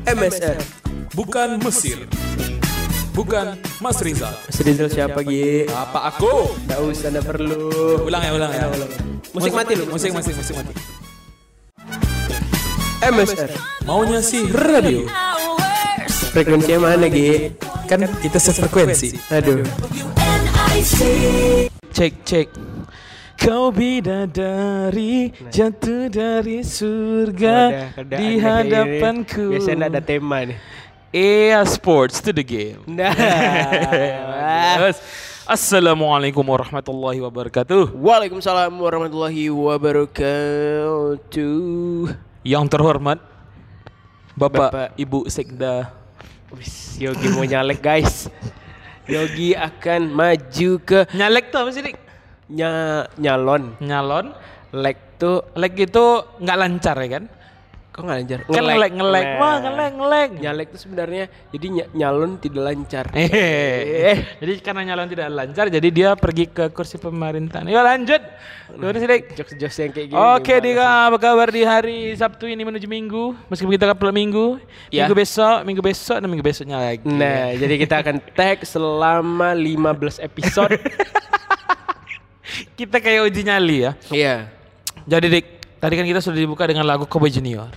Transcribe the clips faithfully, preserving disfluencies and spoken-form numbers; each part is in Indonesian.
M S R. Bukan Mesir. Bukan Mas Rizal. Mas Rizal siapa Gi? Apa aku? Nggak usah, nggak perlu. Ulang ya, ulang ya. Musik mati lu. Musik, musik, musik mati. M S R. Maunya sih radio. Frekuensinya mana Gi? Kan kita sefrekuensi. Aduh. Cek, cek. Kau bidadari jatuh dari surga di hadapanku. Biasanya ada tema nih. Iya, sports to the game. Nah. Yes. Assalamualaikum warahmatullahi wabarakatuh. Waalaikumsalam warahmatullahi wabarakatuh. Yang terhormat Bapak, Bapak. Ibu Sekda. Wis, Yogi mau nyalek guys. Yogi akan maju ke Nyalek tuh apa sih, Dik? nya nyalon. Nyalon. Lek tuh Leg itu nggak lancar ya kan? kok nggak lancar? Kan ngelek ngelek. Nah. Wah, ngelek ngelek. Nyalek tuh sebenarnya jadi ny- nyalon tidak lancar. Eh, jadi karena nyalon tidak lancar, jadi dia pergi ke kursi pemerintahan. Yuk lanjut. Terus Dik. Jokes-jokes yang kayak gini. Oke, gimana Dika, apa kabar di hari Sabtu ini menuju Minggu? Meskipun kita upload Minggu, Ya. Minggu besok, Minggu besok, dan Minggu besoknya lagi. sih? Nah, jadi kita akan tag selama lima belas episode. Kita kayak uji nyali ya. Iya. Jadi Dik, tadi kan kita sudah dibuka dengan lagu Cowboy Junior.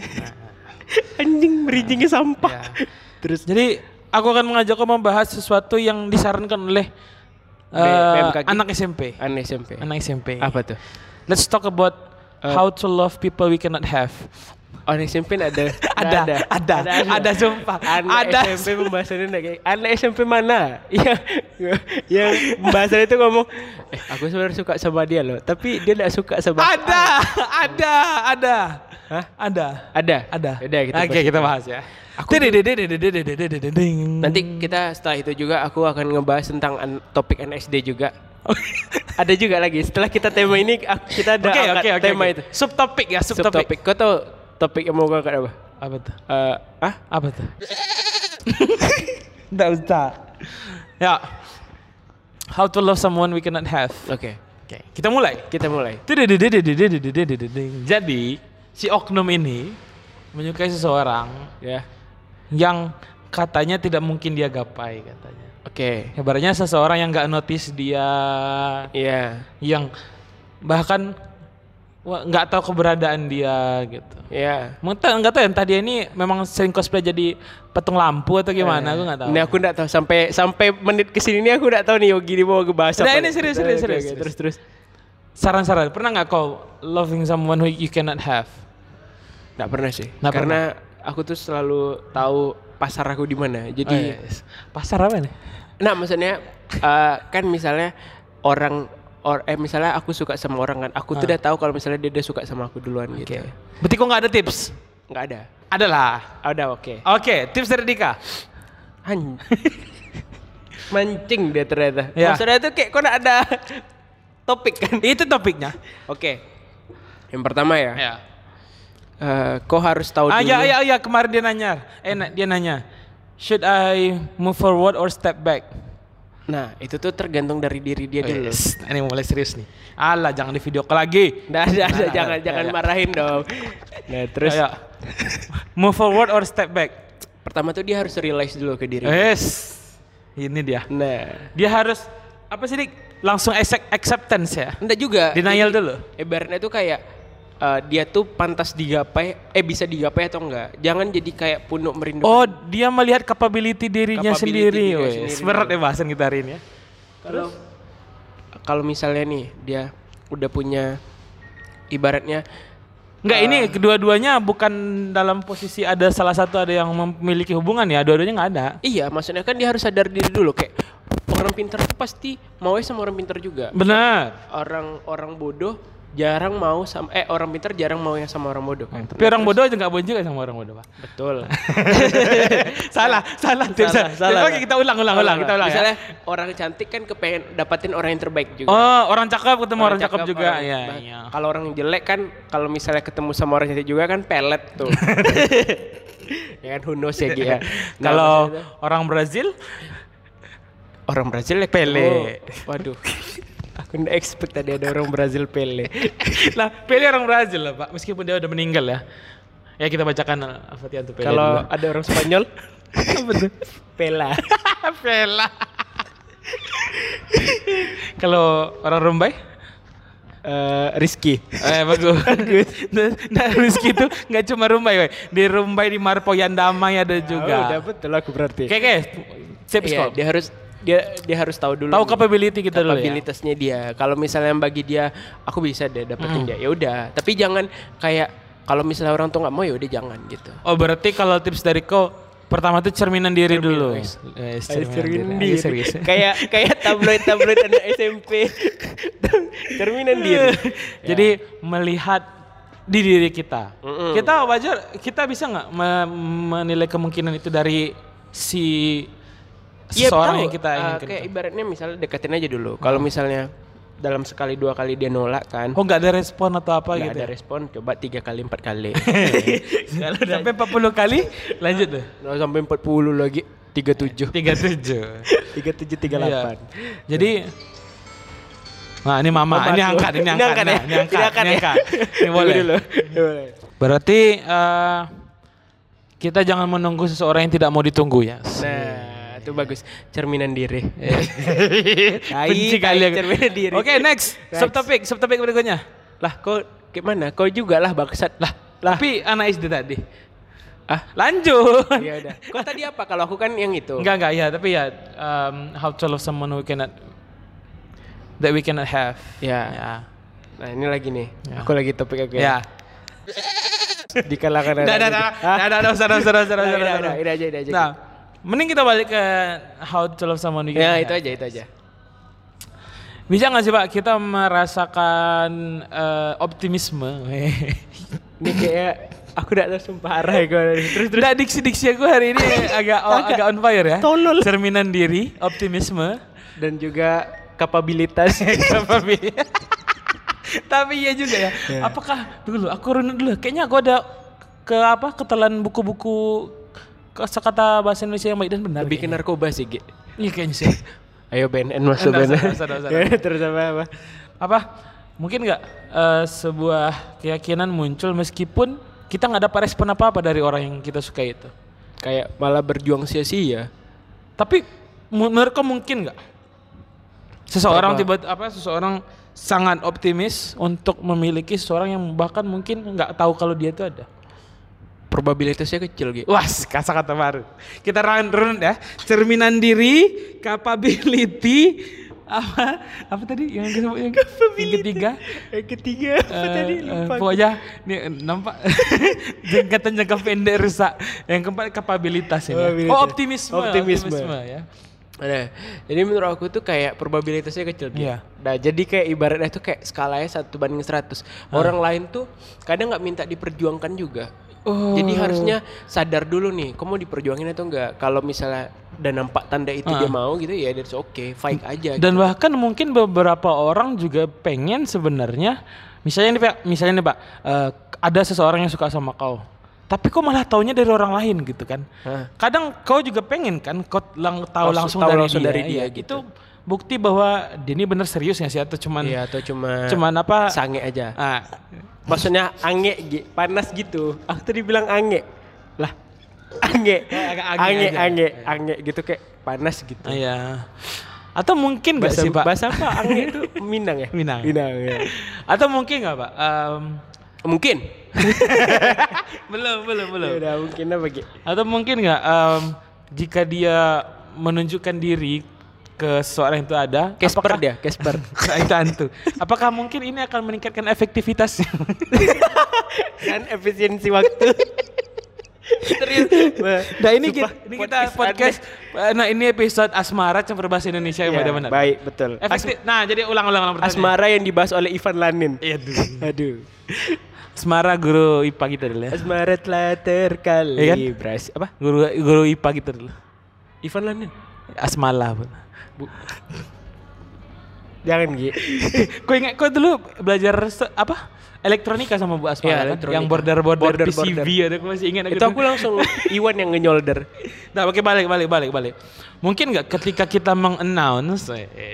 Anjing bridgingnya sampah. Ya. Terus Jadi aku akan mengajak kau membahas sesuatu yang disarankan oleh B- uh, B M K G? anak S M P. aneh S M P. Anak S M P. Apa tuh? Let's talk about Uh, how to love people we cannot have. Aneh S M P ada. Ada, ada, ada, sumpah. Anak Ada. S M P pembahasannya enggak kayak anak S M P mana? Yang yang pembahasannya itu ngomong, eh aku sebenarnya suka sama dia loh, tapi dia enggak suka sama Ada, ada, ada. Hah? Ada. Ada. Ada. Udah, kita Oke, bahas. kita bahas ya. Aku Nanti kita setelah itu juga aku akan ngebahas tentang an- topik N S D juga. Ada juga lagi. Setelah kita tema ini ak- kita ada Oke, angkat oke, oke. tema oke. itu. Subtopik ya, subtopik. Subtopik. Kau tahu topik yang mau gue angkat apa? Apa tuh? Eh, ah? Apa tuh? Enggak usah. Ya. How to love someone we cannot have. Oke. Oke, kita mulai. Kita mulai. Jadi, si oknum ini menyukai seseorang Ya. yang katanya tidak mungkin dia gapai katanya. Oke. Hebatnya seseorang yang nggak notice dia, Iya. yang bahkan wah, nggak tahu keberadaan dia gitu. Iya. Mungkin nggak tahu ya, entah dia ini memang sering cosplay jadi patung lampu atau gimana, aku nggak tahu. Ini aku enggak tahu sampai sampai menit kesini ini aku enggak tahu nih Yogi ini mau ngebahas Nah, apa. ini nih. serius, Oke, serius, oke, serius, oke. serius. Terus terus. Saran-saran, pernah nggak kau loving someone who you cannot have? Enggak pernah sih. Nggak Karena aku tuh selalu tahu pasar aku di mana. Jadi Oh, yes. Pasar apa nih? nah maksudnya eh, kan misalnya orang or, eh misalnya aku suka sama orang kan, aku tuh Ah. udah tahu kalau misalnya dia udah suka sama aku duluan gitu. Oke. Berarti kok nggak ada tips? Nggak ada. Ada lah. Ada oke. Oke, tips dari Dika. Han- Mancing dia ternyata. Ya. Maksudnya tuh kayak kok nggak ada topik kan? Itu topiknya. Oke. Yang pertama ya. Ya. eh, kau harus tahu Ah dulu. ya ya ya kemarin dia nanya. Eh na- dia nanya. Should I move forward or step back? Nah itu tuh tergantung dari diri dia dulu. Yes. Ini mulai serius nih. Alah jangan di video call lagi. Nah, ada, ada, Nah, jangan ya, jangan ya. marahin dong. Nah terus Ya, ya. Move forward or step back? pertama tuh dia harus realize dulu ke diri. Yes. Ini dia. Nah, Dia harus apa sih Dik? Langsung accept- acceptance ya. enggak juga. Denial Jadi, dulu. Ibaratnya tuh kayak eh, dia tuh pantas digapai, eh bisa digapai atau enggak. Jangan jadi kayak punuk merindukan. Oh, dia melihat capability dirinya Capability sendiri. dirinya Wes. sendiri Berat dulu. ya bahasan kita hari ini ya. Kalau kalau misalnya nih dia udah punya ibaratnya Enggak, Eh. ini kedua-duanya bukan dalam posisi ada salah satu ada yang memiliki hubungan ya, dua-duanya nggak ada. iya, maksudnya kan dia harus sadar diri dulu kayak orang pintar tuh pasti maunya sama orang pintar juga. Benar. Orang orang bodoh jarang mau sama eh orang pintar jarang mau yang sama orang bodoh kan. Tapi orang bodoh aja nggak boleh juga sama orang bodoh, Pak. Betul. salah, salah. Salah, salah. Oke, kita ulang, ulang, ulang, kita ulang Misalnya ya. orang cantik kan kepengen dapatin orang yang terbaik juga. Oh, orang cakep ketemu orang, cakep juga. orang- Iya, bah- iya. Kalau orang jelek kan kalau misalnya ketemu sama orang cantik juga kan pelet tuh. Ya kan who knows ya Gi, ya. Nah, Kalau maksudnya orang Brazil, orang Brazil ya Pele. oh, waduh. Aku nggak expect tadi ada orang Brazil Pele. lah Pele orang Brazil lah Pak, meskipun dia udah meninggal ya. Ya kita bacakan Al-Fatihah untuk Pele Kalau dulu. ada orang Spanyol, Apa tuh? Pela. Pela. Kalau orang Rumbai? Eh, Rizky. Eh bagus. Nah, nah Rizky itu nggak cuma Rumbai, woy. Di Rumbai di Marpoyan Damai ada Oh, udah juga. betul aku berarti. Oke, oke. Sip, Iya, stop. dia harus dia dia harus tahu dulu. Tahu nih, capability kita dulu ya. kapabilitasnya dia. Kalau misalnya bagi dia, aku bisa deh dapetin dia. Ya udah. Tapi jangan kayak kalau misalnya orang tuh nggak mau ya udah jangan gitu. Oh berarti kalau tips dari kau pertama tuh cerminan diri Cermin, dulu. guys. Guys, Ayo, cerminan diri. diri. Ayo, serius. kayak kayak tabloid tabloid anak S M P. Cerminan diri. Jadi melihat di diri kita. Mm-mm. Kita wajar, kita bisa nggak me- menilai kemungkinan itu dari si Iya, seseorang tahu. yang kita Eh, inginkan. kayak ibaratnya misalnya deketin aja dulu. Kalau misalnya dalam sekali dua kali dia nolak kan. Oh nggak ada respon atau apa Nggak gitu? ada respon, coba tiga kali empat kali. Kalau sampai empat puluh kali, lanjut tuh. Nah, sampai empat puluh lagi, tiga puluh tujuh. tiga puluh tujuh. tiga puluh tujuh tiga puluh delapan. Jadi nah ini mama, Mama ini aku. angkat, ini Ini angkat, angkat nah, ya? ini angkat, Ini angkat ini ya? angkat. Ini boleh. Dulu. Boleh. Berarti eh, kita jangan menunggu seseorang yang tidak mau ditunggu ya. Nah, itu bagus. Cerminan diri. Benci kali aku. cerminan diri. Oke, next. Next. Subtopik, subtopik berikutnya. Lah, kau gimana? Kau juga lah bangsat. Lah, lah. Tapi anak S D tadi. Ah, Lanjut. ya udah. Kau tadi apa? Kalau aku kan yang itu. Enggak, enggak ya, tapi ya um, how to love someone who cannot that we cannot have. Ya. Ya. Nah, ini lagi nih. Ya. Aku lagi topik aku Ya. Di kalangan Dah, dah, anak dah. gitu. Hah? Dah, dah, dah, usah, dah, usah, dah, usah, dah, Nah, usah, ini dah, aja, usah. ini aja, ini aja. Nah, mending kita balik ke how to love someone who Ya, cannot itu have. aja, itu aja. Bisa nggak sih Pak kita merasakan eh, optimisme? Ini kayak aku udah tahu sumpah arah ya gue. Terus terus. Udah diksi-diksi aku hari ini agak oh, agak on fire ya. Tolol. Cerminan diri, optimisme, Dan juga kapabilitas. kapabilitas. Tapi iya juga ya. Ya. Apakah dulu aku runut dulu. Kayaknya aku ada ke apa ketelan buku-buku kosakata bahasa Indonesia yang baik dan benar. Lebih ke kayaknya. narkoba sih, Gi. Iya kayaknya sih. Ayo B N N masuk Nggak B N N. usah, nggak usah, nggak usah, nggak Ya, terus apa apa? Apa? Mungkin nggak eh, sebuah keyakinan muncul meskipun kita nggak dapat respon apa-apa dari orang yang kita suka itu. Kayak malah berjuang sia-sia. Tapi mu- menurut kamu mungkin nggak seseorang Apa? tiba apa seseorang sangat optimis untuk memiliki seseorang yang bahkan mungkin nggak tahu kalau dia itu ada. Probabilitasnya kecil, Gi. Wah, kata-kata baru. Kita run run ya. Cerminan diri, capability, apa apa tadi yang disebut yang, yang ketiga? Yang ketiga apa Eh, tadi? eh, Lupa. pokoknya ini nampak jangkatan jangka pendek rusak. Yang keempat kapabilitas ini. Kapabilitas. Oh, optimisme. Optimisme. ya. Nah, jadi menurut aku tuh kayak probabilitasnya kecil Gi. Iya. Nah, jadi kayak ibaratnya tuh kayak skalanya satu banding seratus. Orang lain tuh kadang nggak minta diperjuangkan juga. Oh. Jadi harusnya sadar dulu nih, kamu mau diperjuangin atau enggak. Kalau misalnya udah nampak tanda itu dia mau gitu ya, that's okay, fight aja. Dan gitu. bahkan mungkin beberapa orang juga pengen sebenarnya, misalnya nih Pak, misalnya nih Pak, eh, ada seseorang yang suka sama kau, tapi kau malah taunya dari orang lain gitu kan. Hah. Kadang kau juga pengen kan, kau lang, tahu Langsung langsung, tahu dari, langsung dia, dari dia ya. gitu. Itu bukti bahwa dia ini bener serius ya sih atau cuman, Iya, atau cuma cuman apa? sange aja. Ah, Maksudnya ange, Gi. Panas gitu. Aku tadi bilang ange. Lah, ange. agak ange Ange, aja. ange, ange gitu kayak panas gitu. ah, ya. Atau mungkin nggak Bahasa, sih Pak? bahasa apa? Ange itu Minang ya? Minang. Minang ya. Atau mungkin nggak Pak? Em, Mungkin. belum, belum, belum. Ya udah, mungkin apa Gi? Atau mungkin nggak em, jika dia menunjukkan diri ke seseorang itu ada, Casper apakah- dia, Casper. Nah, itu hantu. Apakah mungkin ini akan meningkatkan efektivitasnya? Kan efisiensi waktu. Serius. Nah ini Sumpah, kita, ini kita podcast, nah ini episode Asmara campur bahasa Indonesia yang Ya, benar-benar. baik, betul. Efektif. Nah jadi ulang-ulang ulang pertanyaan. Asmara yang dibahas oleh Ivan Lanin. Aduh. Aduh. Asmara guru I P A kita dulu ya. Asmara telah terkalibrasi. Apa? Guru guru I P A kita dulu. Ivan Lanin. Asmala. Bu. Bu. Jangan Gi. Kau ingat kau dulu belajar se- apa? Elektronika sama Bu Asma Iya, kan? elektronika. Yang border-border Border, P C B border. ada, aku masih ingat Itu aku langsung Iwan yang ngenyolder. Nah, oke balik balik balik balik. Mungkin nggak ketika kita meng-announce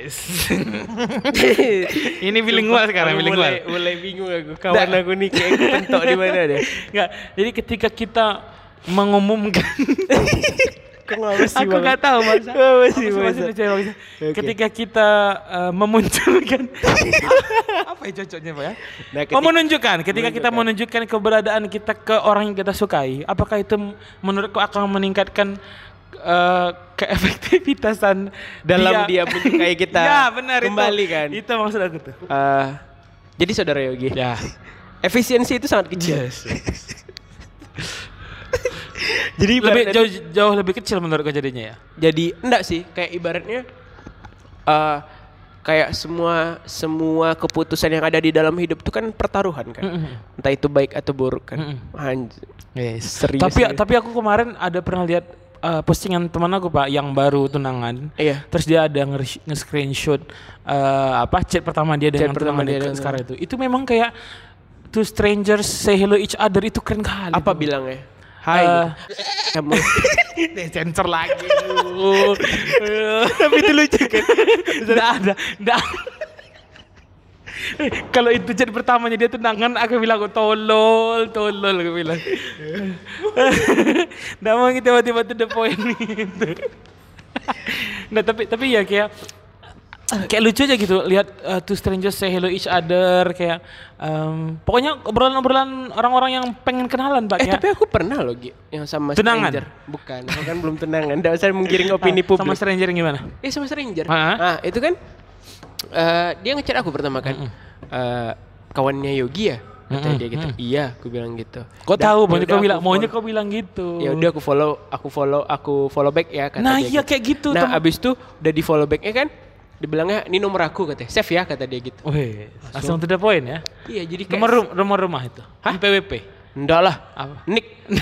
ini bilingual sekarang, Aku bilingual. mulai, mulai bingung aku. Kawan aku nih kayak pentok di mana deh. Nggak, jadi ketika kita mengumumkan Kau ngapa sih? aku Bang? nggak tahu Mas. Ngapa sih, Aku Bang? masih percaya, Bang. Oke. Ketika kita uh, memunculkan apa ya cocoknya Pak ya? Nah, Oh, ketika- menunjukkan ketika kita menunjukkan. menunjukkan keberadaan kita ke orang yang kita sukai, apakah itu m- menurutku akan meningkatkan uh, keefektivitasan Dalam dia menyukai kita ya benar kembali itu. kan. Itu maksud aku tuh. Eh, jadi saudara Yogi, Ya. efisiensi itu sangat kecil. Jadi Lebih ibaratnya- jauh jauh lebih kecil menurutku jadinya ya. Jadi enggak sih, kayak ibaratnya eh kayak semua semua keputusan yang ada di dalam hidup itu kan pertaruhan kan. Mm-mm. Entah itu baik atau buruk kan. Mm-mm. Anjir. Yes. Serius Tapi ini. tapi aku kemarin ada pernah lihat uh, postingan teman aku Pak yang baru tunangan. Iya. Terus dia ada nge- nge-screenshot uh, apa chat pertama dia dengan pertama tunangan dia dia dengan- sekarang itu. Itu memang kayak two strangers say hello each other itu keren kali. Apa tuh. bilangnya? Hai. Eh, Kamu. Deh, sensor lagi. Tapi itu lucu kan. Enggak ada, enggak. Kalau itu chat pertamanya dia tunangan, aku bilang aku tolol, tolol aku bilang. Nggak mau tiba-tiba to the point gitu. Nah tapi tapi ya kayak kayak lucu aja gitu lihat uh, two strangers say hello each other kayak um, pokoknya obrolan-obrolan orang-orang yang pengen kenalan Pak. Eh kayak, tapi aku pernah loh Gi, yang sama Tunangan? stranger. Bukan, aku kan belum tunangan. Enggak usah menggiring opini ah, publik. sama stranger yang gimana? Eh sama stranger. Ah. Nah, itu kan eh dia ngechat aku pertama kan. Eh, kawannya Yogi ya? Kata Mm-mm, dia gitu. mm. Iya, aku bilang gitu. Kok Dan tahu ya maunya udah kau aku bilang maunya follow. kau bilang gitu. Ya udah aku follow, aku follow, aku follow back ya kata Nah, dia. iya gitu. kayak gitu, Nah, tem- abis itu udah di follow backnya kan, dibilangnya ini nomor aku katanya. Save ya kata dia gitu. Wih, langsung to the point ya. Iya, jadi kayak Nomor ru- nomor rumah itu. Hah? I P W P. enggak lah. Apa? Nick.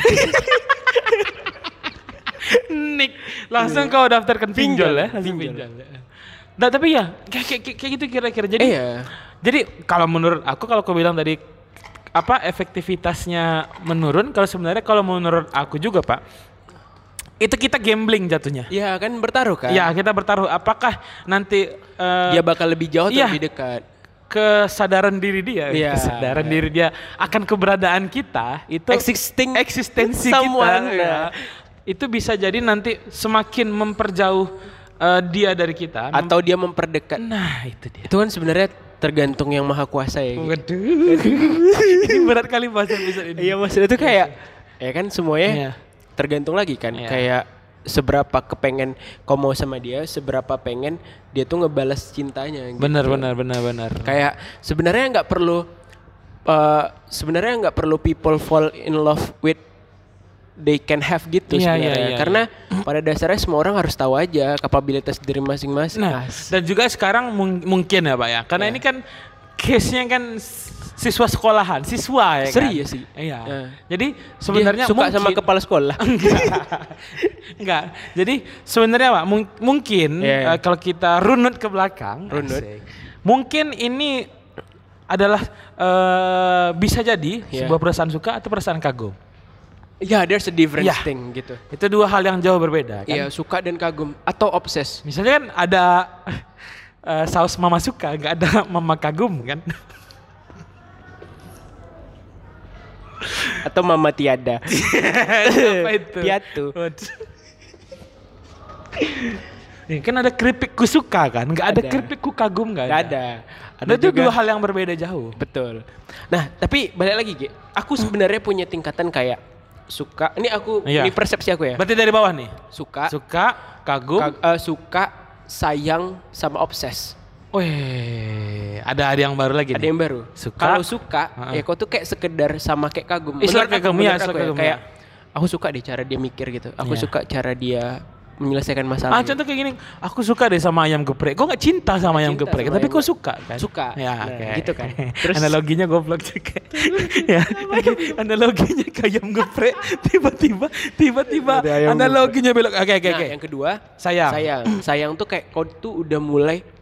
Nick, langsung kau daftarkan pinjol, Pinjol, ya, langsung pinjol. pinjol. ya. Nah, tapi ya kayak, kayak, kayak gitu kira-kira. Jadi, Iya. jadi kalau menurut aku kalau kau bilang tadi apa efektivitasnya menurun, kalau sebenarnya kalau menurut aku juga Pak, itu kita gambling jatuhnya. Iya kan bertaruh kan. Ya kita bertaruh. Apakah nanti eh, Dia bakal lebih jauh atau iya. lebih dekat. kesadaran diri dia, Iya. kesadaran diri dia akan keberadaan kita itu Existing eksistensi someone, kita, ya. ya. Itu bisa jadi nanti semakin memperjauh eh, dia dari kita. Mem- Atau dia memperdekat. nah itu dia. Itu kan sebenarnya tergantung yang maha kuasa ya. Gi. Waduh, ini berat kali bahasa episode ini. Iya maksudnya itu kayak ya kan semuanya Iya. tergantung lagi kan. Iya. Kayak seberapa kepengen kau mau sama dia, seberapa pengen dia tuh ngebalas cintanya. Gitu. Benar, benar, benar, benar. Kayak sebenarnya nggak perlu uh, sebenarnya nggak perlu people fall in love with they can have gitu Iya, sebenarnya. iya, iya, Karena pada dasarnya semua orang harus tahu aja kapabilitas diri masing-masing. Nah, As- dan juga sekarang mung- mungkin ya Pak ya, karena Ya. ini kan case-nya kan s- siswa sekolahan, siswa ya kan. Serius sih. Iya. Ya. Jadi Dia sebenarnya suka sama mungkin- kepala sekolah. Enggak. Jadi sebenarnya Pak, mung- mungkin Yeah. eh, kalau kita runut ke belakang, Runut. asik, mungkin ini adalah eh, bisa jadi Yeah. sebuah perasaan suka atau perasaan kagum. Ya, there's a difference Ya. thing gitu. Itu dua hal yang jauh berbeda kan. Iya, suka dan kagum atau obses. Misalnya kan ada eh, saus mama suka, nggak ada mama kagum kan. Atau mama tiada. Apa itu? Piatu. Waduh. Nih, kan ada keripikku suka kan, nggak ada Ada. keripikku kagum nggak Gak ada. ada. Nah, itu dua hal yang berbeda jauh. Betul. Nah, tapi balik lagi, Gi. Aku sebenarnya punya tingkatan kayak suka. Ini aku Iya. ini persepsi aku ya. Berarti dari bawah nih. Suka, Suka, kagum. kag- eh, suka, sayang sama obses. Wih, ada ada yang baru lagi Ada nih. yang baru. Suka. Kalau suka, Ha-ha. ya kau tuh kayak sekedar sama kayak kagum. Is like Menurut aku, kagum, ya, menurut is like aku ya, kagum, kayak ya. aku suka deh cara dia mikir gitu. Aku Iya. suka cara dia menyelesaikan masalah. Ah, contoh kayak gini, aku suka deh sama ayam geprek. Kok nggak cinta sama ayam Cinta geprek, sama tapi ayam kok geprek. suka kan? Suka. Ya, Nah, oke. gitu kan. Terus- analoginya goblok juga. ya, analoginya ke ayam geprek, tiba-tiba, tiba-tiba Ada ayam analoginya belok. Oke, oke, Nah, oke. yang kedua, Sayang. sayang. Sayang tuh kayak kau tuh udah mulai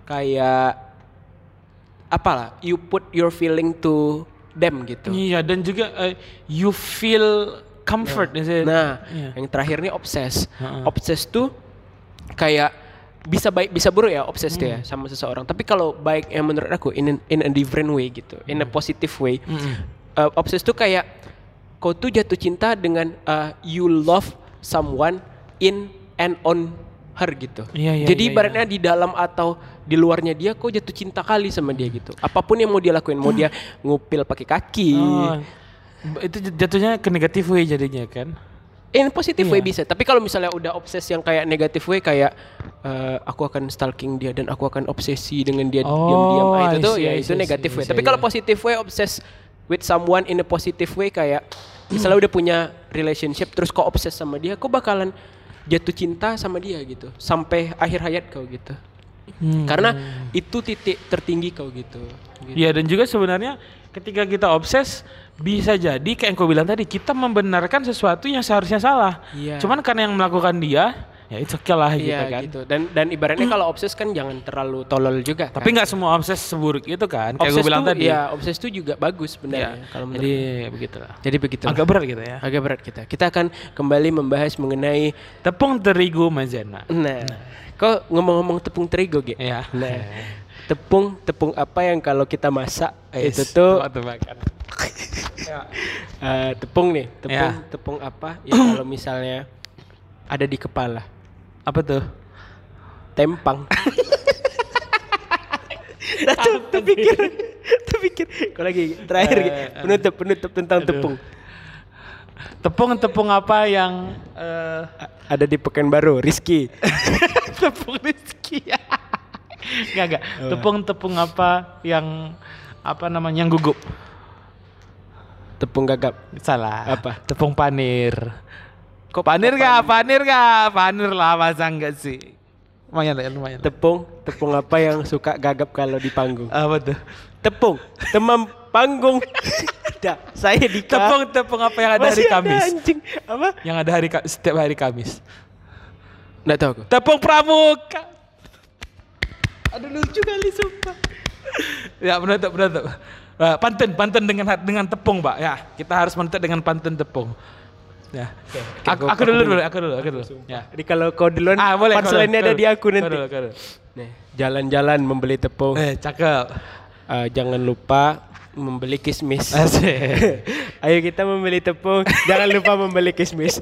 kayak apalah, you put your feeling to them gitu. Iya, dan juga uh, you feel comfort. Nah, is it? nah Iya. yang terakhir nih obses. Uh-uh. Obses tuh kayak bisa baik bisa buruk ya obses tuh ya Hmm. sama seseorang. Tapi kalau baik yang menurut aku in in a different way gitu, in a positive way. Mm-mm. Uh, obses tuh kayak kau tuh jatuh cinta dengan uh, you love someone in and on her gitu. Iya, iya, Jadi iya, ibaratnya di dalam atau di luarnya dia kau jatuh cinta kali sama dia gitu. Apapun yang mau dia lakuin, mau dia ngupil pakai kaki, Oh, itu jatuhnya ke negatif way jadinya kan? in positive Iya. way bisa. Tapi kalau misalnya udah obses yang kayak negative way kayak uh, aku akan stalking dia dan aku akan obsesi dengan dia Oh, diam-diam, ah, itu I tuh see, ya I itu see, I negative see, way. I see, Tapi kalau iya. positive way obses with someone in a positive way kayak misalnya udah punya relationship terus kau obses sama dia, kau bakalan jatuh cinta sama dia gitu sampai akhir hayat kau gitu. Hmm. Karena itu titik tertinggi kau gitu. gitu. Ya, dan juga sebenarnya ketika kita obses bisa jadi kayak yang kau bilang tadi, kita membenarkan sesuatu yang seharusnya salah. Iya. Cuman karena yang melakukan dia, ya itu oke lah gitu Iya kan. gitu. Dan dan ibaratnya kalau obses kan jangan terlalu tolol juga. Tapi kan? nggak semua obses seburuk itu kan, kayak Obses gue bilang tuh, tadi. ya obses itu juga bagus sebenarnya. Ya, Kalau menurut jadi begitulah. Jadi begitu. Agak berat gitu ya. Agak berat kita. Kita akan kembali membahas mengenai Tepung terigu maizena. nah, kok ngomong-ngomong tepung terigu, Ge? Ya. Nah, tepung tepung apa yang kalau kita masak Yes, itu tuh tebak-tebakan. Ya. eh, tepung nih, tepung Ya. tepung apa yang kalau misalnya ada di kepala? Apa tuh? Tempang. Nah, tuh, terpikir, terpikir. Kau lagi terakhir, Ge. Eh, penutup penutup tentang aduh. tepung. Tepung-tepung apa yang eh A- Ada di Pekanbaru, Rizky. tepung rezeki? Enggak, enggak. Tepung-tepung apa yang apa namanya yang gugup? Tepung gagap. Salah. Apa? Tepung panir. Kok Panir kok gak? Panir gak? Panir lah, masa enggak sih? Lumayan lah, lumayan. lah. Tepung, tepung apa yang suka gagap kalau di panggung? Apa tuh? Tepung, temam panggung. Dah, saya di Tepung-tepung apa yang ada hari Masih ada Kamis? anjing. Apa? Yang ada hari Ka- setiap hari Kamis. Nggak tahu aku. Tepung pramuka. Aduh lucu kali sumpah. Ya, penutup, penutup. Uh, pantun, pantun dengan dengan tepung, Pak. Ya, kita harus menutup dengan pantun tepung. Ya. oke, aku, gua- aku aku dulu, dulu. dulu, aku dulu, aku dulu. Ya. Jadi kalau kau duluan, Ah, boleh. kau punchline-nya dulu, ada kau di aku dulu, nanti. kau dulu, kau dulu. Nih, jalan-jalan membeli tepung. Eh, cakep. Eh, jangan lupa membeli kismis. Asik. Ayo kita membeli tepung, jangan lupa membeli kismis.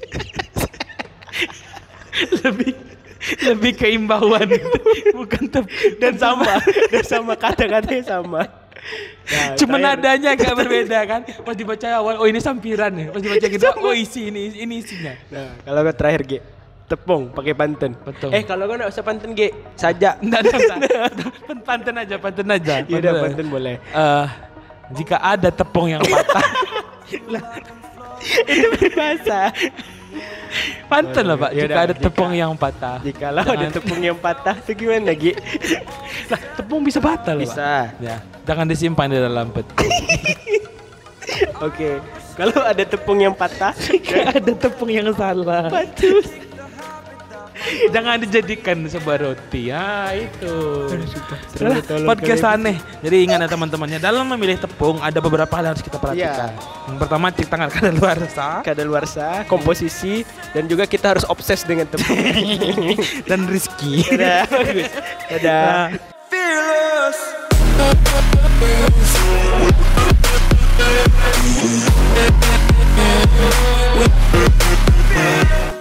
lebih lebih keimbauan bukan tepung Dan sama, dan sama kata-katanya sama. Nah, cuman terakhir- nadanya agak berbeda kan. Pas dibaca awal, oh ini sampiran nih. Pas dibaca gitu, oh isi ini ini isinya. Nah, kalau kau terakhir G, tepung pakai pantun. Betul. Eh, kalau kau enggak usah pantun G, saja. Enggak ada, enggak. Pantun aja, pantun aja. Ya udah pantun boleh. Eh, jika ada tepung yang patah, Itu berbahasa. pantun lah Pak. Ya Jika udah, ada jika- tepung yang patah. Jikalau ada Jangan- tepung yang patah, itu gimana G? Lah, tepung bisa patah loh Pak. Bisa. Ya, jangan disimpan di dalam peti. Oke. Kalau ada tepung yang patah, ada tepung yang salah. patus. Jangan dijadikan sebuah roti. Ya itu. Terlalu Itulah tolol podcast kali. aneh. Jadi ingat ya teman-temannya, dalam memilih tepung ada beberapa hal yang harus kita perhatikan. Iya. Yang pertama cek tangan kadaluarsa Kadaluarsa, komposisi, dan juga kita harus obses dengan tepung. dan rezeki. Dadah, bagus. Dadah. Fearless.